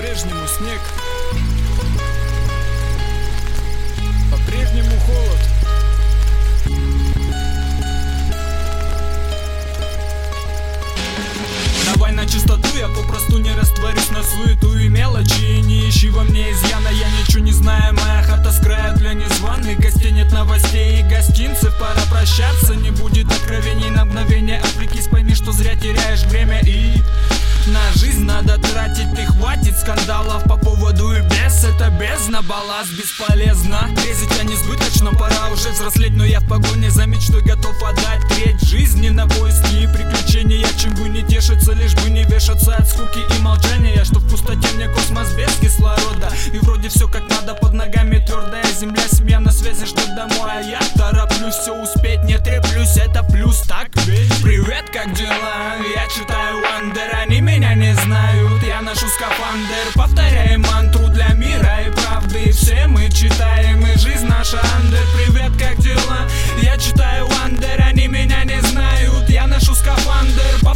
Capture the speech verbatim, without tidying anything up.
По-прежнему снег, по-прежнему холод. Давай на чистоту, я попросту не растворюсь на суету и мелочи. Не ищи во мне изъяна, я ничего не знаю. Моя хата с края для незваных гостей. Нет новостей и гостинцев, пора прощаться. Не будет откровений на мгновение. Отвлекись, пойми, что зря теряешь время. И на жизнь надо тратить, ты хватит скандалов по поводу и без. Это бездна, балласт бесполезно. Грезить я несбыточно, пора уже взрослеть. Но я в погоне за мечтой готов отдать треть жизни на поиски и приключения. Чем бы не тешиться, лишь бы не вешаться от скуки и молчания. Что в пустоте мне космос без кислорода. И вроде все как надо, под ногами твердая земля. Семья на связи, ждет домой, а я тороплюсь все успеть. Не треплюсь, это плюс, так ведь? Привет, как дела? Я читаю Вандер, они меня не знают. Я ношу скафандр, повторяем мантру для мира и правды. Все мы читаем, и жизнь наша андер. Привет, как дела? Я читаю Вандер, они меня не знают. Я ношу скафандр,